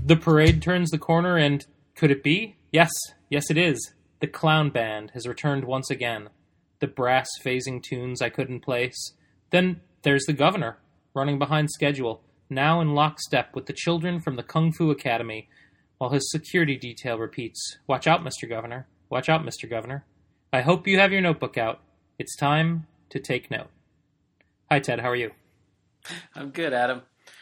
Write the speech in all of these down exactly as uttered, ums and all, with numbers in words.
The parade turns the corner, and could it be? Yes, yes it is. The clown band has returned once again. The brass phasing tunes I couldn't place. Then there's the governor, running behind schedule, now in lockstep with the children from the Kung Fu Academy, while his security detail repeats, "Watch out, Mister Governor. Watch out, Mister Governor. I hope you have your notebook out. It's time to take note." Hi, Ted. How are you? I'm good, Adam.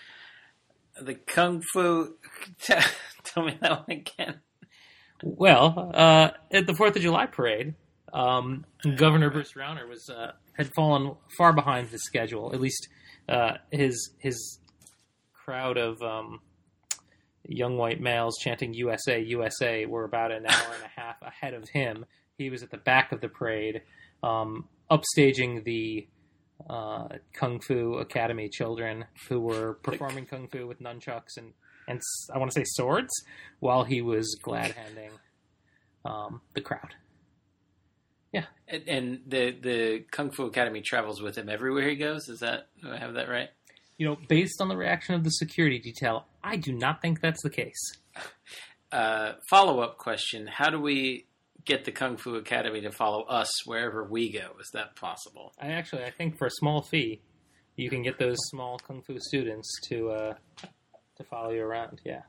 The Kung Fu... Tell me that one again. Well, uh, at the fourth of July parade, um, Governor Bruce Rauner was uh, had fallen far behind his schedule. At least uh, his his crowd of um, young white males chanting U S A, U S A were about an hour and a half ahead of him. He was at the back of the parade, um, upstaging the uh, Kung Fu Academy children who were performing Kung Fu with nunchucks and, and I want to say swords, while he was glad-handing um, the crowd. Yeah. And, and the, the Kung Fu Academy travels with him everywhere he goes? Is that, do I have that right? You know, based on the reaction of the security detail, I do not think that's the case. Uh, follow-up question. How do we get the Kung Fu Academy to follow us wherever we go? Is that possible? I actually, I think for a small fee, you can get those small Kung Fu students to uh, to follow you around. Yeah.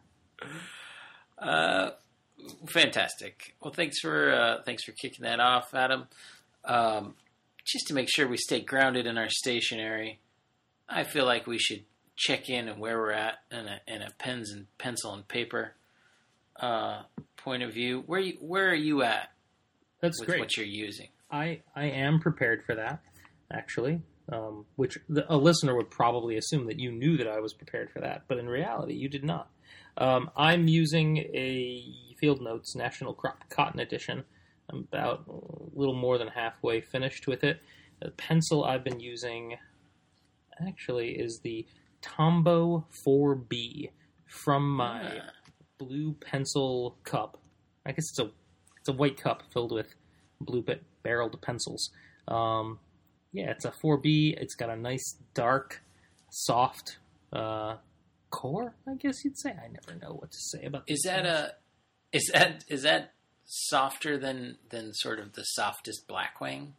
Uh, fantastic. Well, thanks for uh, thanks for kicking that off, Adam. Um, just to make sure we stay grounded in our stationery, I feel like we should check in on where we're at in a, in a pens and pencil and paper uh, point of view. Where you, where are you at? That's with great. What you're using? I, I am prepared for that, actually. Um, which the, a listener would probably assume that you knew that I was prepared for that, but in reality, you did not. Um, I'm using a Field Notes National Crop Cotton Edition. I'm about a little more than halfway finished with it. The pencil I've been using actually is the Tombow four B from my ah. blue pencil cup. I guess it's a it's a white cup filled with blue barreled pencils. Um, yeah, it's a four B. It's got a nice dark, soft uh, core. I guess you'd say. I never know what to say about. Is that things. a is that is that softer than than sort of the softest Blackwing?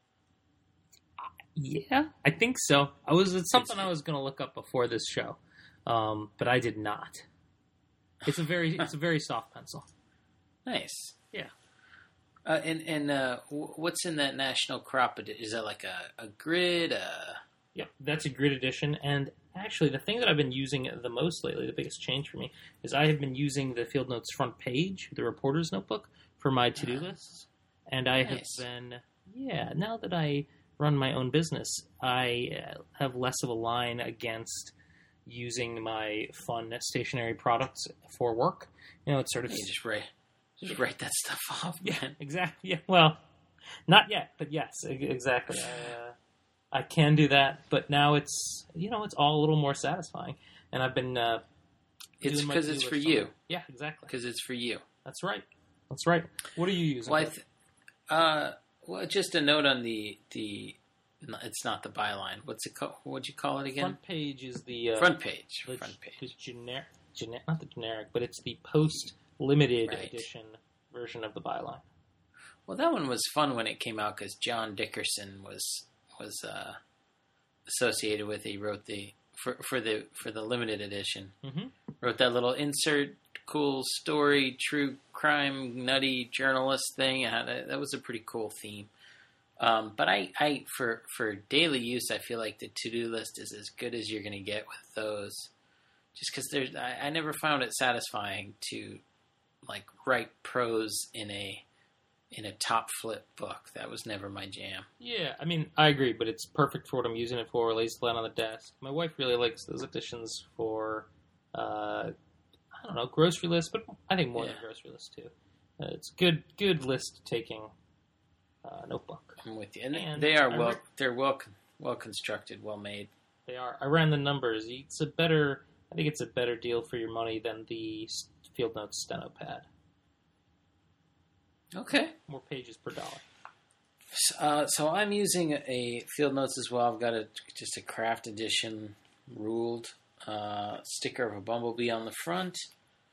Yeah, I think so. I was it's something I was going to look up before this show, um, but I did not. It's a very it's a very soft pencil. Nice. Yeah. Uh, and and uh, what's in that National Crop Edition? Is that like a, a grid? Uh... Yeah, that's a grid edition. And actually, the thing that I've been using the most lately, the biggest change for me, is I have been using the Field Notes front page, the reporter's notebook, for my to-do uh, lists. And I nice. have been, yeah, now that I run my own business, I have less of a line against using my fun stationery products for work. You know, it's sort of... You just write, just write that stuff off, man. Yeah, exactly. Yeah, well, not yet, but yes, exactly. I, uh, I can do that, but now it's, you know, it's all a little more satisfying. And I've been... Uh, it's because it's for you. Yeah, exactly. Because it's for you. That's right. That's right. What are you using? Well, I th- uh, well, just a note on the, the... It's not the byline. What's it called? What'd you call it again? Front page is the... Uh, front page. The, front page. The generic, gener- not the generic, but it's the post-limited right. edition version of the byline. Well, that one was fun when it came out because John Dickerson was was uh, associated with it. He wrote the for for the for the limited edition. Mm-hmm. Wrote that little insert, cool story, true crime, nutty journalist thing. That, that was a pretty cool theme. Um, but I, I for for daily use, I feel like the to-do list is as good as you're going to get with those. Just because there's, I, I never found it satisfying to like write prose in a in a top flip book. That was never my jam. Yeah, I mean, I agree, but it's perfect for what I'm using it for. It lays flat on the desk. My wife really likes those editions for, uh, I don't know, grocery lists, but I think more yeah. than grocery lists too. Uh, it's good, good list taking uh, notebook. I'm with you, and, and they are I well, re- they're well, well constructed, well made. They are. I ran the numbers. It's a better. I think it's a better deal for your money than the Field Notes Steno Pad. Okay. More pages per dollar. Uh, so I'm using a Field Notes as well. I've got a just a craft edition ruled uh, sticker of a bumblebee on the front.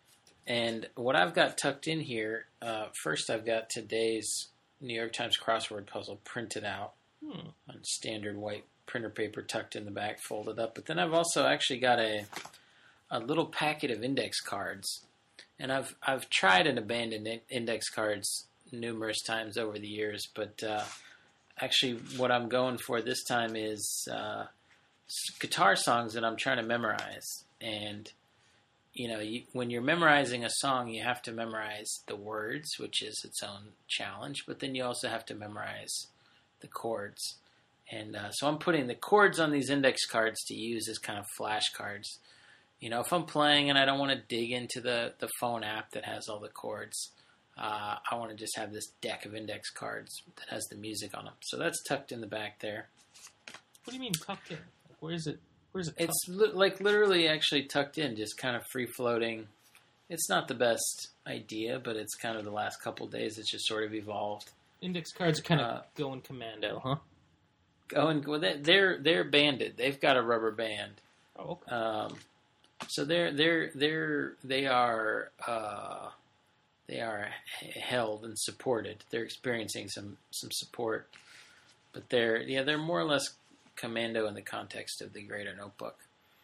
And what I've got tucked in here, uh, first I've got today's New York Times crossword puzzle printed out Hmm. on standard white printer paper tucked in the back, folded up. But then I've also actually got a a little packet of index cards. And I've I've tried and abandoned index cards numerous times over the years, but uh, actually what I'm going for this time is uh, guitar songs that I'm trying to memorize. And you know, you, when you're memorizing a song, you have to memorize the words, which is its own challenge, but then you also have to memorize the chords. And uh, so I'm putting the chords on these index cards to use as kind of flashcards. You know, if I'm playing and I don't want to dig into the, the phone app that has all the chords, uh, I want to just have this deck of index cards that has the music on them. So that's tucked in the back there. What do you mean tucked in? Like, where is it? Where's it? It's li- like literally actually tucked in, just kind of free floating. It's not the best idea, but it's kind of the last couple days it's just sort of evolved. Index cards are kind of Uh, going commando, huh? Going, well, they- they're they're banded. They've got a rubber band. Oh, okay. Um, so they're they're they're they are uh, they are held and supported. They're experiencing some some support, but they're yeah they're more or less commando in the context of the greater notebook.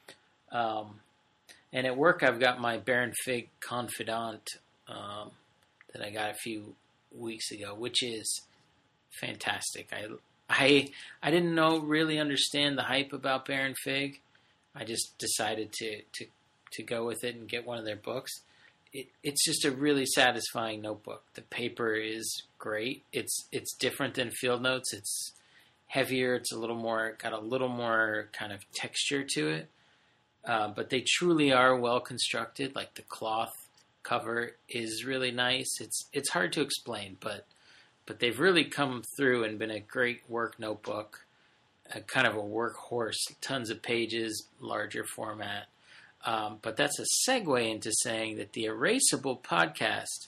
Um, and at work, I've got my Baron Fig Confidant um, that I got a few weeks ago, which is fantastic. I I I didn't know really understand the hype about Baron Fig. I just decided to, to, to go with it and get one of their books. It, it's just a really satisfying notebook. The paper is great. It's it's different than Field Notes. It's heavier. It's a little more, got a little more kind of texture to it. Uh, but they truly are well constructed. Like the cloth cover is really nice. It's it's hard to explain, but but they've really come through and been a great work notebook. A kind of a workhorse, tons of pages, larger format. Um, but that's a segue into saying that the Erasable podcast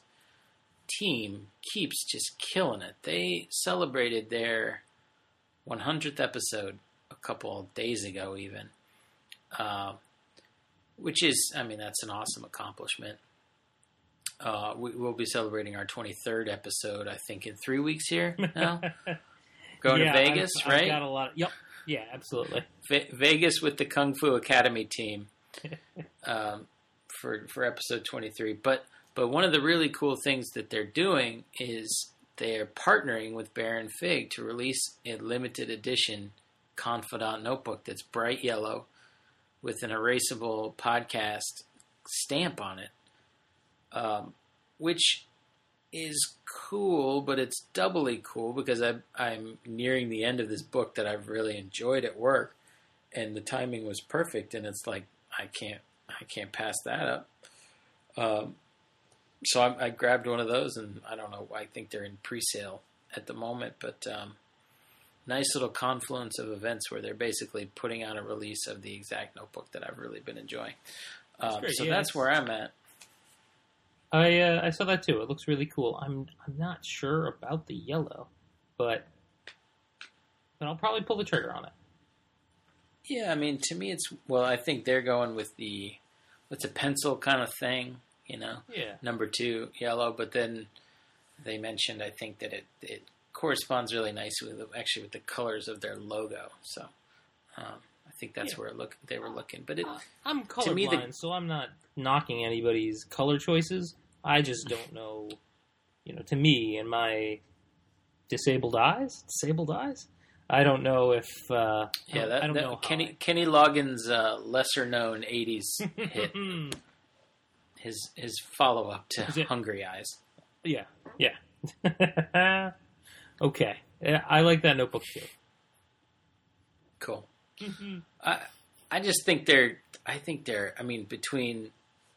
team keeps just killing it. They celebrated their one hundredth episode a couple of days ago even, uh, which is, I mean, that's an awesome accomplishment. Uh, we, we'll be celebrating our twenty-third episode, I think, in three weeks here now. Going yeah, to Vegas, I've, right? I've got a lot. Of, yep. Yeah, absolutely. Ve- Vegas with the Kung Fu Academy team um, for for episode twenty-three. But but one of the really cool things that they're doing is they're partnering with Baron Fig to release a limited edition Confidant notebook that's bright yellow with an Erasable podcast stamp on it, um, which is cool, but it's doubly cool because I, I'm nearing the end of this book that I've really enjoyed at work, and the timing was perfect. And it's like I can't, I can't pass that up. Um, so I, I grabbed one of those, and I don't know. I think they're in pre-sale at the moment, but um, nice little confluence of events where they're basically putting out a release of the exact notebook that I've really been enjoying. Um, great, so yeah, that's where I'm at. I uh, I saw that too. It looks really cool. I'm I'm not sure about the yellow, but but I'll probably pull the trigger on it. Yeah, I mean, to me, it's well. I think they're going with the it's a pencil kind of thing, you know. Yeah. Number two, yellow, but then they mentioned, I think that it it corresponds really nicely with actually with the colors of their logo. So um, I think that's Yeah. where it look they were looking. But it, I'm to me, colorblind, the- so I'm not knocking anybody's color choices. I just don't know, you know, to me and my disabled eyes, disabled eyes, I don't know if, uh, I yeah, don't- that, I don't that know. how Kenny Kenny Loggins' uh, lesser known eighties hit, I- his his follow up to Is it- Hungry Eyes. yeah, yeah. Okay. Yeah, I like that notebook too. Cool. I I just think they're I think they're I mean between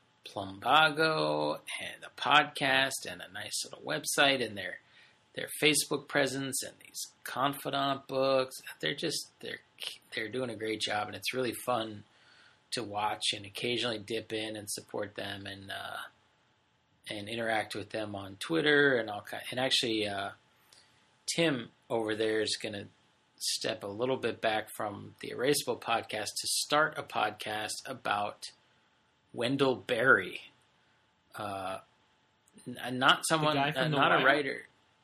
Plumbago and the podcast and a nice little website and their their Facebook presence and these Confidant books, they're just they're they're doing a great job, and it's really fun to watch and occasionally dip in and support them and uh, and interact with them on Twitter and all kind. And actually, uh, Tim over there is going to step a little bit back from the Erasable podcast to start a podcast about Wendell Berry, Uh, n- not someone, guy from uh, The not a Wire? writer.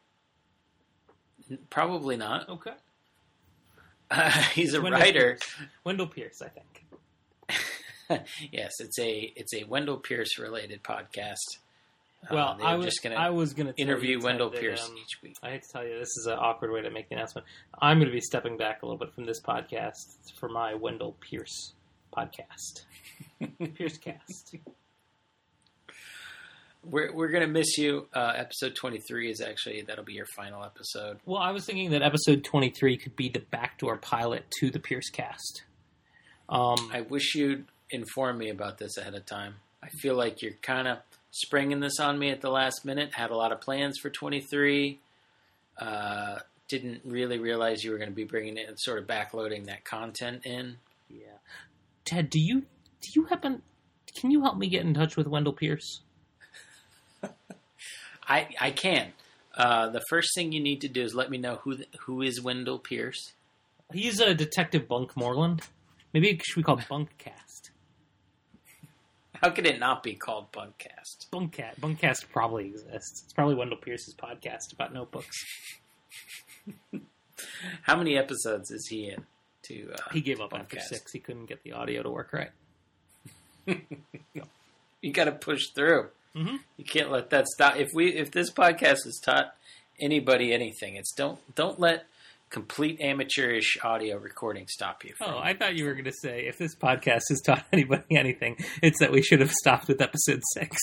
N- Probably not. Okay. Uh, he's a Wendell writer. Pierce. Wendell Pierce, I think. Yes, it's a it's a Wendell Pierce related podcast. Well, uh, they're I was just going I to was going to interview Wendell that, Pierce um, each week. I hate to tell you, this is an awkward way to make the announcement. I'm going to be stepping back a little bit from this podcast for my Wendell Pierce podcast. Pierce Cast. We're we're gonna miss you. Uh, episode twenty three is actually that'll be your final episode. Well, I was thinking that episode twenty-three could be the backdoor pilot to the Pierce Cast. Um, I wish you'd inform me about this ahead of time. I feel like you're kind of springing this on me at the last minute. Had a lot of plans for twenty-three. Uh, didn't really realize you were going to be bringing it and sort of backloading that content in. yeah, Ted, do you do you happen? Can you help me get in touch with Wendell Pierce? I I can. Uh, the first thing you need to do is let me know who the, who is Wendell Pierce. He's a Detective Bunk Moreland. Maybe it should be called Bunkcast. How could it not be called Bunkcast? Bunkcast. Bunkcast probably exists. It's probably Wendell Pierce's podcast about notebooks. How many episodes is he in? To uh, He gave up after Bunkcast? six. He couldn't get the audio to work right. You got to push through. Mm-hmm. You can't let that stop. If we if this podcast has taught anybody anything, it's don't don't let complete amateurish audio recording stop you. From Oh, I thought you were going to say, if this podcast has taught anybody anything, it's that we should have stopped with episode six.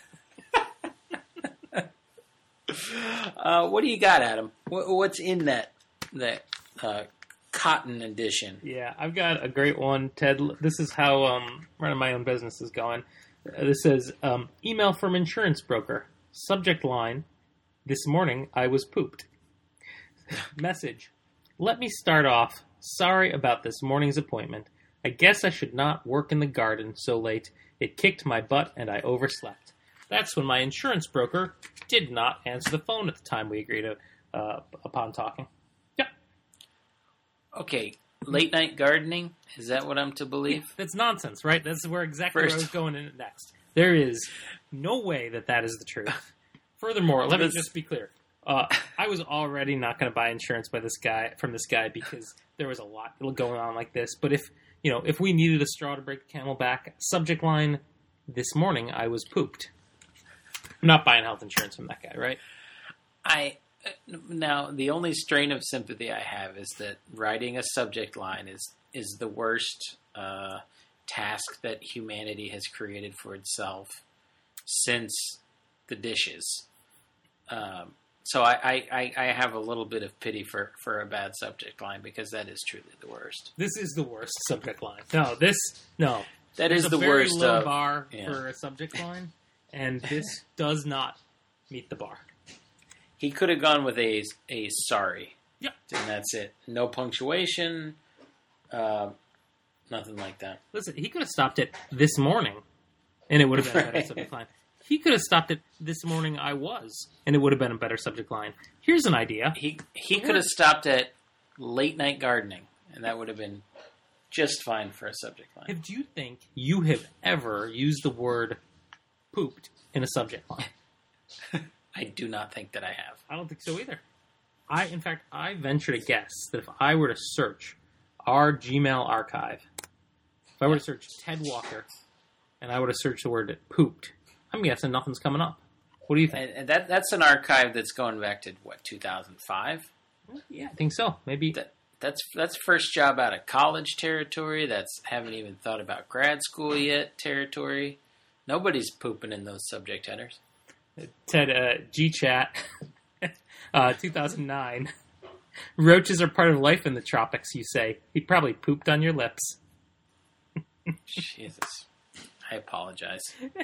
uh, what do you got, Adam? What, what's in that that uh, cotton edition? Yeah, I've got a great one, Ted. This is how um, running my own business is going. Uh, this says, um, email from insurance broker. Subject line, this morning I was pooped. Message, let me start off. Sorry about this morning's appointment. I guess I should not work in the garden so late. It kicked my butt and I overslept. That's when my insurance broker did not answer the phone at the time we agreed to, uh, upon talking. Yeah. Okay, late night gardening? Is that what I'm to believe? That's nonsense, right? That's where exactly First- where I was going in next. There is no way that that is the truth. Furthermore, let me This- just be clear. Uh, I was already not going to buy insurance by this guy from this guy because there was a lot going on like this. But if you know, if we needed a straw to break the camel back, subject line: this morning I was pooped. I'm not buying health insurance from that guy, right? I uh, now the only strain of sympathy I have is that writing a subject line is is the worst uh, task that humanity has created for itself since the dishes. Um, so I, I, I have a little bit of pity for, for a bad subject line because that is truly the worst. This is the worst subject line. No, this no. That There's is a the very worst low of- bar yeah. for a subject line, and this does not meet the bar. He could have gone with a a sorry. Yeah. And that's it. No punctuation. Uh, nothing like that. Listen, he could have stopped it this morning, and it would have been a better Right. subject line. He could have stopped it this morning. I was, and it would have been a better subject line. Here's an idea. He he could have stopped at late night gardening, and that would have been just fine for a subject line. If do you think you have ever used the word "pooped" in a subject line? I do not think that I have. I don't think so either. I, in fact, I venture to guess that if I were to search our Gmail archive, if I were to search Ted Walker, and I were to search the word "pooped," I'm guessing nothing's coming up. What do you think? And, and that that's an archive that's going back to what two thousand five. Yeah, I think so. Maybe. That that's that's first job out of college territory. That's haven't even thought about grad school yet territory. Nobody's pooping in those subject headers. Ted, uh, G-Chat, uh, two thousand nine. Roaches are part of life in the tropics, you say. He probably pooped on your lips. Jesus, I apologize.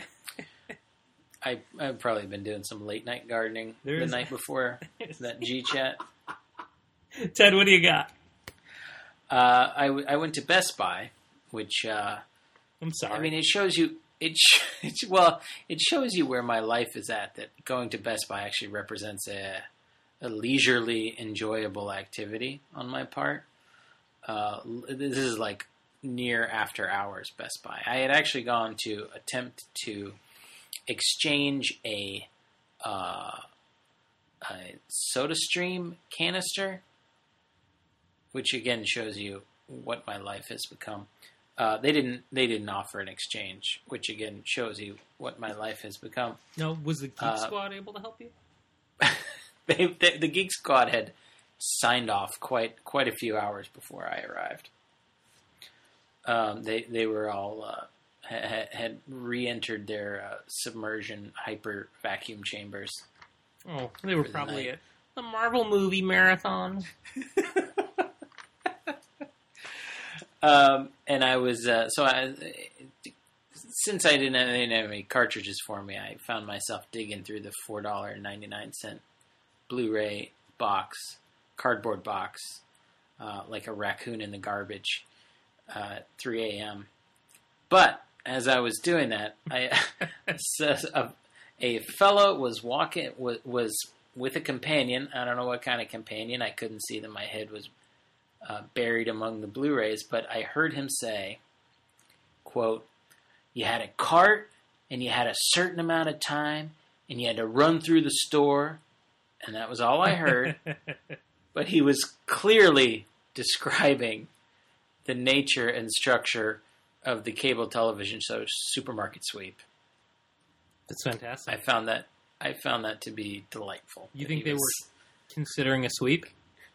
I I've probably been doing some late night gardening There the is- night before that G chat. Ted, what do you got? Uh, I, w- I went to Best Buy, which uh, I'm sorry. I mean it shows you it sh- it's, well it shows you where my life is at. That going to Best Buy actually represents a a leisurely, enjoyable activity on my part. Uh, this is like near after hours Best Buy. I had actually gone to attempt to exchange a, uh, a SodaStream canister, which again shows you what my life has become. Uh, they didn't. They didn't offer an exchange, which again shows you what my life has become. No, was the Geek Uh, Squad able to help you? they, they, the Geek Squad had signed off quite quite a few hours before I arrived. Um, they they were all uh, ha, had re-entered their uh, submersion hyper vacuum chambers. Oh, they were For the probably night. at the Marvel movie marathon. Um, and I was uh, so I since I didn't, they didn't have any cartridges for me, I found myself digging through the four dollar and ninety nine cent Blu-ray box, cardboard box, uh, like a raccoon in the garbage, uh, at three a.m. But as I was doing that, I a, a fellow was walking was, was with a companion. I don't know what kind of companion. I couldn't see them. My head was uh, buried among the Blu-rays, but I heard him say, quote, "You had a cart and you had a certain amount of time and you had to run through the store," and that was all I heard. But he was clearly describing the nature and structure of the cable television show Supermarket Sweep. That's fantastic. I found that I found that to be delightful. You That think he they was- were considering a sweep?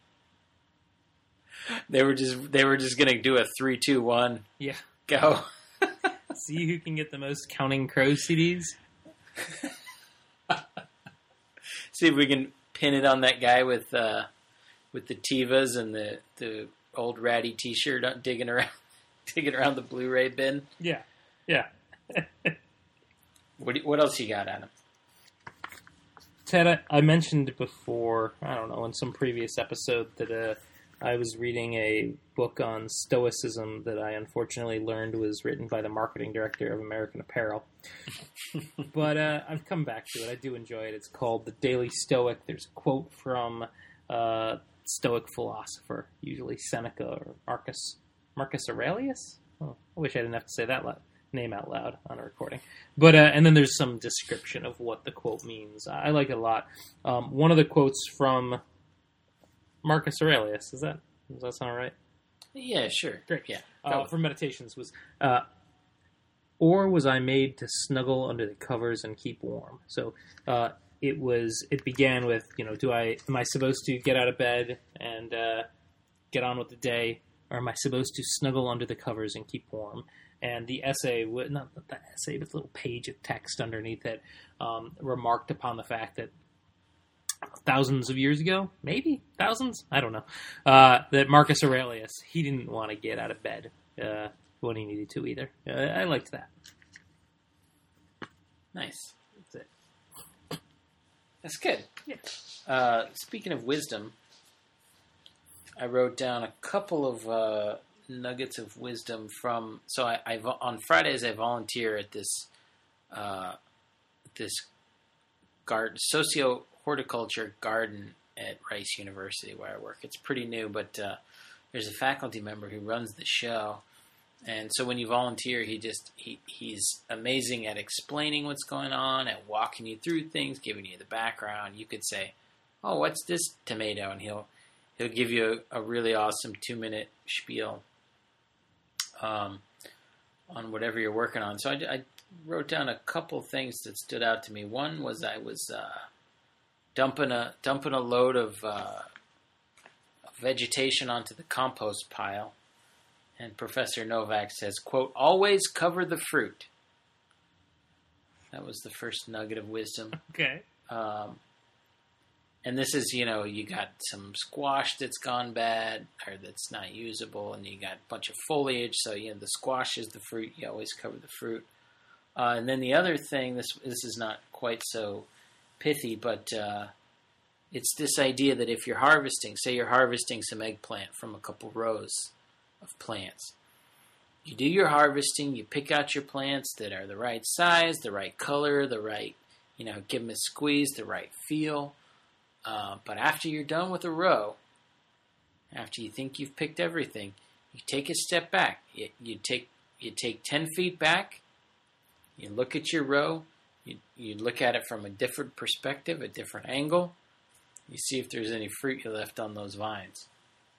They were just they were just gonna do a three, two, one, Yeah. go. See who can get the most Counting Crow C Ds? See if we can pin it on that guy with uh, with the Tivas and the, the old ratty T-shirt uh, digging around digging around the Blu-ray bin. Yeah. Yeah. What do, what else you got, Adam? Ted, I, I mentioned before, I don't know, in some previous episode that uh, I was reading a book on Stoicism that I unfortunately learned was written by the marketing director of American Apparel. But uh, I've come back to it. I do enjoy it. It's called The Daily Stoic. There's a quote from uh, Stoic philosopher, usually Seneca or Marcus Marcus Aurelius. Oh, I wish I didn't have to say that loud, name out loud on a recording. But uh, and then there's some description of what the quote means. I like it a lot. Um, one of the quotes from Marcus Aurelius, is that does that sound right? Yeah, sure. Great. Yeah. Uh, from Meditations was, uh, or was I made to snuggle under the covers and keep warm? So uh, it was. It began with, you know, do I am I supposed to get out of bed and uh, get on with the day, or am I supposed to snuggle under the covers and keep warm? And the essay, not the essay, but the little page of text underneath it, um, remarked upon the fact that thousands of years ago, maybe thousands, I don't know, uh, that Marcus Aurelius, he didn't want to get out of bed uh, when he needed to either. Uh, I liked that. Nice. That's it. That's good. Yeah. Uh, speaking of wisdom, I wrote down a couple of uh, nuggets of wisdom from. So I, I vo- on Fridays I volunteer at this uh, this garden, socio horticulture garden at Rice University where I work. It's pretty new, but uh, there's a faculty member who runs the show. And so when you volunteer, he just he, he's amazing at explaining what's going on, at walking you through things, giving you the background. You could say, "Oh, what's this tomato?" And he'll he'll give you a, a really awesome two minute spiel um, on whatever you're working on. So I, I wrote down a couple things that stood out to me. One was I was uh, dumping a dumping a load of uh, vegetation onto the compost pile. And Professor Novak says, quote, "Always cover the fruit." That was the first nugget of wisdom. Okay. Um, and this is, you know, you got some squash that's gone bad or that's not usable, and you got a bunch of foliage. So, you know, the squash is the fruit. You always cover the fruit. Uh, and then the other thing, this this is not quite so pithy, but uh, it's this idea that if you're harvesting, say you're harvesting some eggplant from a couple rows of plants. You do your harvesting, you pick out your plants that are the right size, the right color, the right, you know, give them a squeeze, the right feel. Uh, but after you're done with a row, after you think you've picked everything, you take a step back. You, you take you take ten feet back, you look at your row, You, you look at it from a different perspective, a different angle. You see if there's any fruit you left on those vines.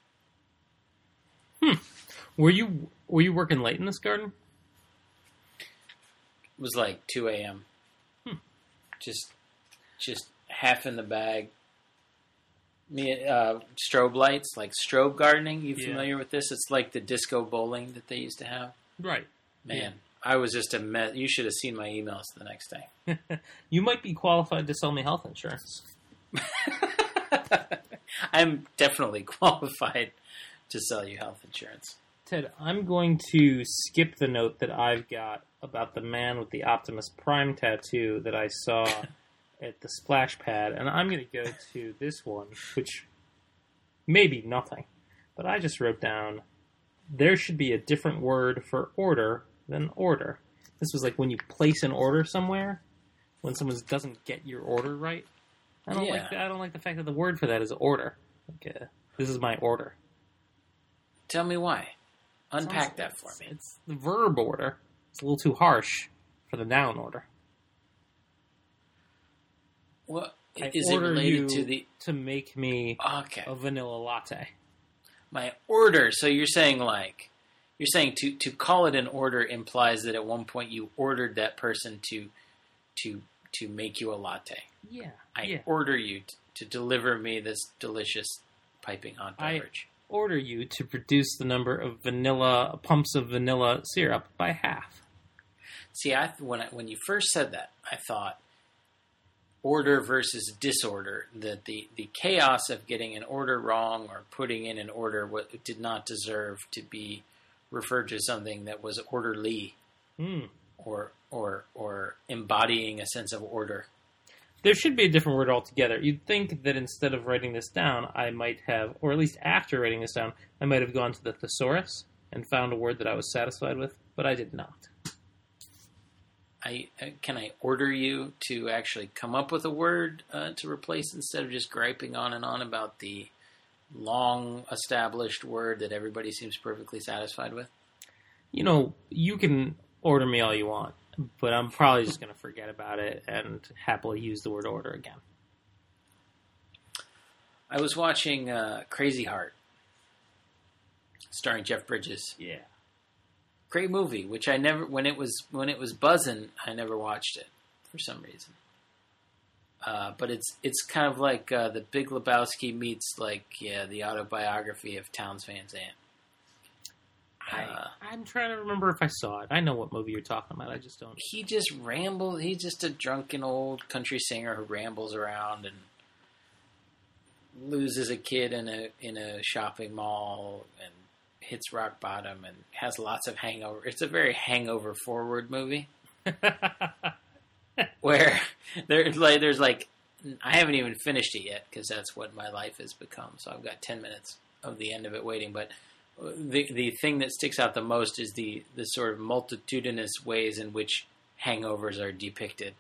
Hmm. Were you were you working late in this garden? It was like two a.m. Hmm. Just, just half in the bag. Me, uh, strobe lights, like strobe gardening. You Yeah. familiar with this? It's like the disco bowling that they used to have. Right. Man, Yeah. I was just a mess. You should have seen my emails the next day. You might be qualified to sell me health insurance. I'm definitely qualified to sell you health insurance. Ted, I'm going to skip the note that I've got about the man with the Optimus Prime tattoo that I saw at the splash pad, and I'm going to go to this one, which may be nothing, but I just wrote down, there should be a different word for order than order. This was like when you place an order somewhere, when someone doesn't get your order right. I don't Yeah. like the, I don't like the fact that the word for that is order. Like, uh, this is my order. Tell me why. Unpack Sounds- that for me. It's the verb order. It's a little too harsh for the noun order. What I is it order related you to the? to make me Okay, a vanilla latte. my order. So you're saying like, you're saying to to call it an order implies that at one point you ordered that person to to to make you a latte. Yeah, I yeah. order you t- to deliver me this delicious piping hot I- beverage. Order you to produce the number of vanilla pumps of vanilla syrup by half. See, I when I, when you first said that, I thought order versus disorder. That the, the chaos of getting an order wrong or putting in an order what did not deserve to be referred to something that was orderly Hmm. or or or embodying a sense of order. There should be a different word altogether. You'd think that instead of writing this down, I might have, or at least after writing this down, I might have gone to the thesaurus and found a word that I was satisfied with, but I did not. I uh, can I order you to actually come up with a word uh, to replace instead of just griping on and on about the long established word that everybody seems perfectly satisfied with. You know, you can order me all you want, but I'm probably just going to forget about it and happily use the word order again. I was watching uh, Crazy Heart, starring Jeff Bridges. Yeah. Great movie, which I never when it was when it was buzzing, I never watched it for some reason. Uh, but it's it's kind of like uh, the Big Lebowski meets like yeah the autobiography of Townes Van Zandt. I, Uh, I'm trying to remember if I saw it. I know what movie you're talking about. I just don't. He just rambles. He's just a drunken old country singer who rambles around and loses a kid in a in a shopping mall and hits rock bottom and has lots of hangover. It's a very hangover forward movie where there's like there's like I haven't even finished it yet because that's what my life has become. So I've got ten minutes of the end of it waiting, but. The the thing that sticks out the most is the, the sort of multitudinous ways in which hangovers are depicted.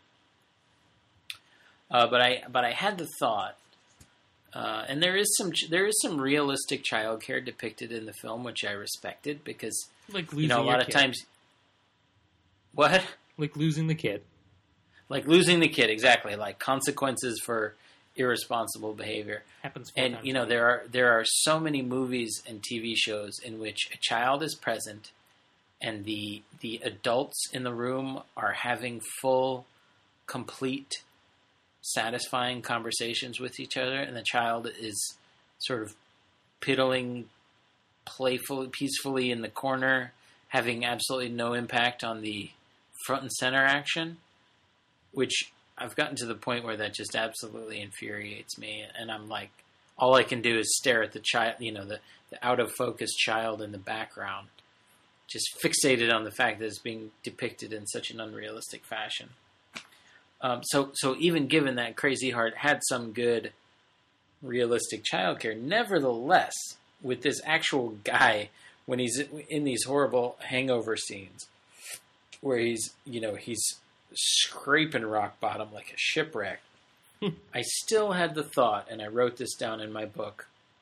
Uh, but I but I had the thought, uh, and there is some there is some realistic childcare depicted in the film, which I respected because like losing you know a your lot of kid. times, what Like losing the kid. like losing the kid exactly like consequences for irresponsible behavior. Happens four And times. you know there are there are so many movies and T V shows in which a child is present, and the the adults in the room are having full, complete, satisfying conversations with each other, and the child is sort of piddling, playful, peacefully in the corner, having absolutely no impact on the front and center action, which. I've gotten to the point where that just absolutely infuriates me, and I'm like, all I can do is stare at the child, you know, the, the out of focus child in the background, just fixated on the fact that it's being depicted in such an unrealistic fashion. Um, so, so even given that Crazy Heart had some good, realistic childcare, nevertheless, with this actual guy when he's in these horrible hangover scenes, where he's, you know, he's scraping rock bottom like a shipwreck. I still had the thought, and I wrote this down in my book,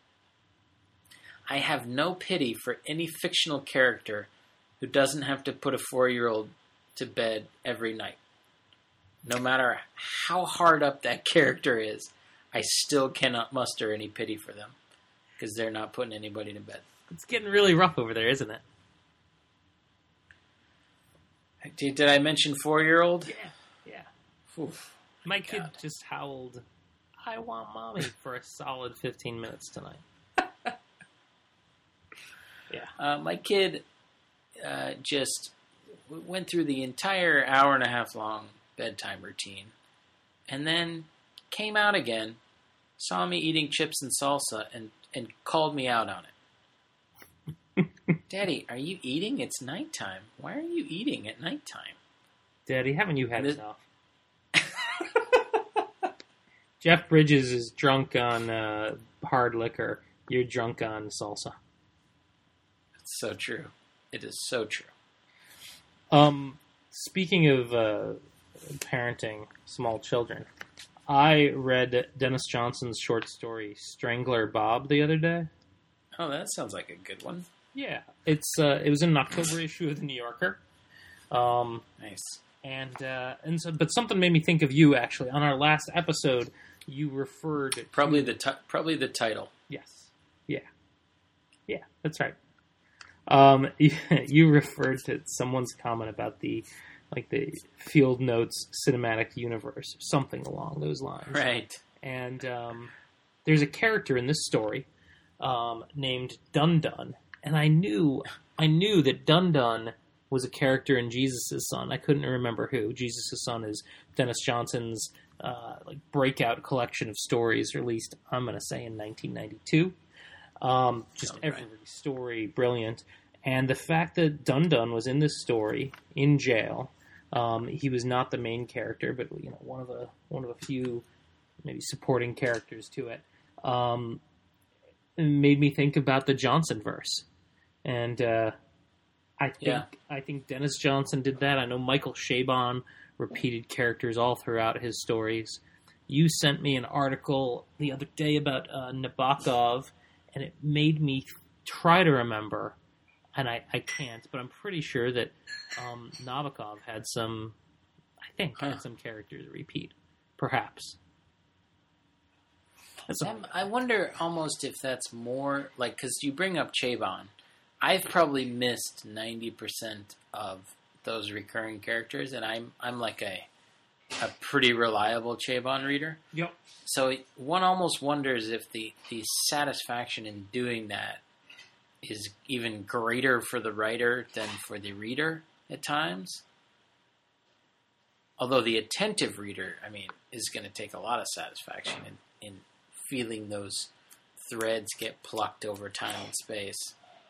I have no pity for any fictional character who doesn't have to put a four-year-old to bed every night. no matter how hard up that character is, I still cannot muster any pity for them because they're not putting anybody to bed. It's getting really rough over there, isn't it? Did, did I mention four-year-old? Yeah, yeah. Oof, my my kid God. just howled, "I want mommy," for a solid fifteen minutes tonight. Yeah. Uh, my kid uh, just w- went through the entire hour and a half long bedtime routine and then came out again, saw me eating chips and salsa, and, and called me out on it. Daddy, are you eating? It's nighttime. Why are you eating at nighttime? Daddy, haven't you had This- enough? Jeff Bridges is drunk on uh, hard liquor. You're drunk on salsa. It's so true. It is so true. Um, speaking of uh, parenting small children, I read Dennis Johnson's short story "Strangler Bob" the other day. Oh, that sounds like a good one. Yeah, it's uh, it was in an October issue of the New Yorker. Um, Nice. and uh, and so, but something made me think of you actually. On our last episode, you referred Probably to, the ti- probably the title. yes, yeah, yeah, that's right. Um, you, you referred to someone's comment about the like the Field Notes cinematic universe, or something along those lines, Right. And um, there's a character in this story um, named Dun Dun, and I knew I knew that Dun Dun was a character in Jesus' Son. I couldn't remember who. Jesus' Son is Dennis Johnson's uh, like breakout collection of stories, released, I'm going to say, in nineteen ninety-two. Um, just Oh, every right. story brilliant. And the fact that Dun Dun was in this story in jail, um, he was not the main character, but you know, one of the one of a few maybe supporting characters to it, um, made me think about the Johnson verse. And uh, I think Yeah. I think Dennis Johnson did that. I know Michael Chabon repeated characters all throughout his stories. You sent me an article the other day about uh, Nabokov, and it made me try to remember, and I, I can't, but I'm pretty sure that um, Nabokov had some, I think, Huh. had some characters repeat, perhaps. That's all. Um, I wonder almost if that's more like because you bring up Chabon. I've probably missed ninety percent of those recurring characters, and I'm I'm like a a pretty reliable Chabon reader. Yep. So one almost wonders if the, the satisfaction in doing that is even greater for the writer than for the reader at times. Although the attentive reader, I mean, is going to take a lot of satisfaction in, in feeling those threads get plucked over time and space.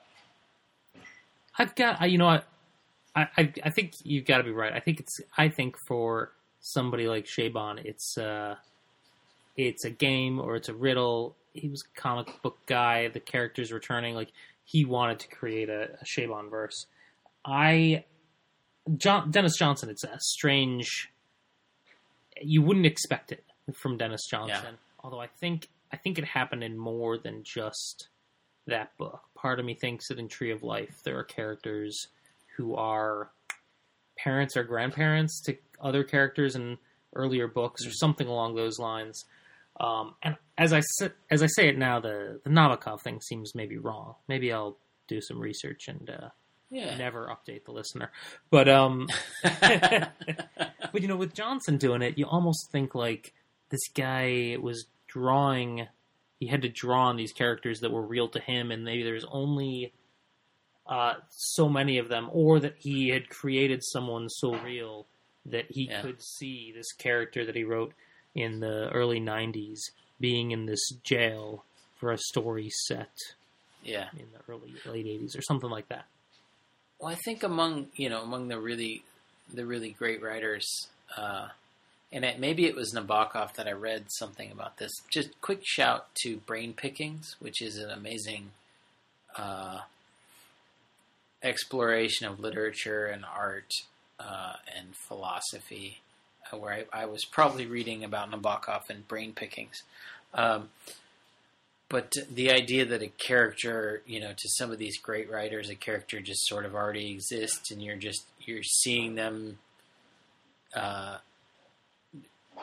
I've got, I- you know, I, I, I think you've got to be right. I think it's, I think for somebody like Chabon, it's, uh, it's a game or it's a riddle. He was a comic book guy. The character's returning. Like, he wanted to create a, a Chabon verse. I, John, Dennis Johnson, it's a strange, you wouldn't expect it from Dennis Johnson. Yeah. Although I think, I think it happened in more than just that book. Part of me thinks that in Tree of Life, there are characters who are parents or grandparents to other characters in earlier books or something along those lines. Um, and as I sa- as I say it now, the the Nabokov thing seems maybe wrong. Maybe I'll do some research and uh, Yeah. never update the listener. But um, but you know, with Johnson doing it, you almost think like this guy was drawing. He had to draw on these characters that were real to him, and maybe there's only uh, so many of them, or that he had created someone so real that he Yeah. could see this character that he wrote in the early nineties being in this jail for a story set Yeah. in the early late eighties or something like that. Well, I think among you know among the really the really great writers, uh, and it, maybe it was Nabokov that I read something about this. Just quick shout to Brain Pickings, which is an amazing uh, exploration of literature and art uh, and philosophy, uh, where I, I was probably reading about Nabokov and Brain Pickings. Um, But the idea that a character, you know, to some of these great writers, a character just sort of already exists, and you're just you're seeing them uh,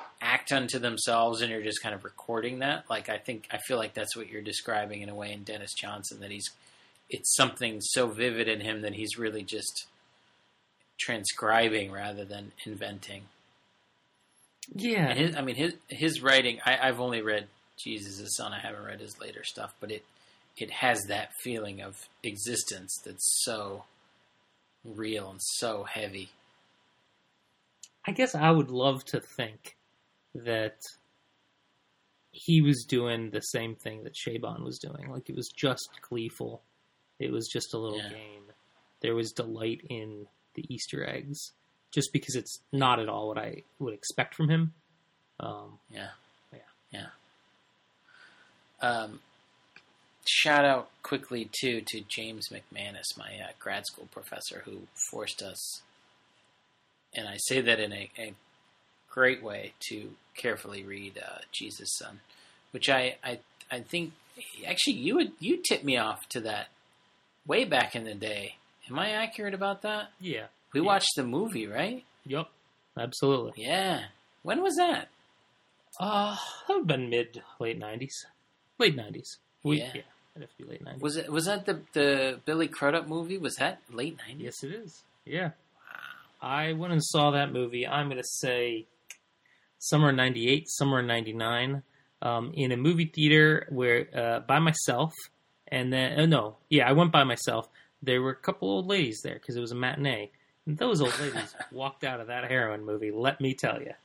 act unto themselves, and you're just kind of recording that. Like I think I feel like that's what you're describing in a way in Dennis Johnson, that he's it's something so vivid in him that he's really just transcribing rather than inventing. Yeah, and his, I mean his his writing. I, I've only read Jesus' Son. I haven't read his later stuff, but it it has that feeling of existence that's so real and so heavy. I guess I would love to think that he was doing the same thing that Chabon was doing. Like, it was just gleeful. It was just a little yeah. game. There was delight in the Easter eggs, just because it's not at all what I would expect from him. Um, yeah. Yeah. Yeah. Um, shout out quickly, too, to James McManus, my uh, grad school professor, who forced us, and I say that in a, a great way, to carefully read uh, Jesus' Son, which I, I I think, actually, you would you tipped me off to that way back in the day. Am I accurate about that? Yeah. We yeah. watched the movie, right? Yup. Absolutely. Yeah. When was that? Uh, that would have been mid, late nineties. Late nineties. We, yeah. yeah. It'd have to be late nineties. Was it? Was that the, the Billy Crudup movie? Was that late nineties? Yes, it is. Yeah. I went and saw that movie, I'm going to say somewhere in ninety-eight, somewhere in ninety-nine, um, in a movie theater where uh, by myself. And then, oh, no, yeah, I went by myself. There were a couple old ladies there because it was a matinee. And those old ladies walked out of that heroin movie, let me tell you.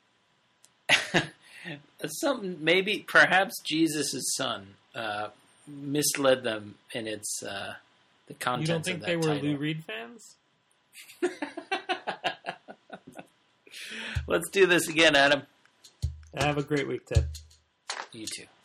Something, maybe, perhaps Jesus' Son uh, misled them in its uh, the contents You don't think of that they were title. Lou Reed fans? Let's do this again, Adam. Have a great week, Ted. You too.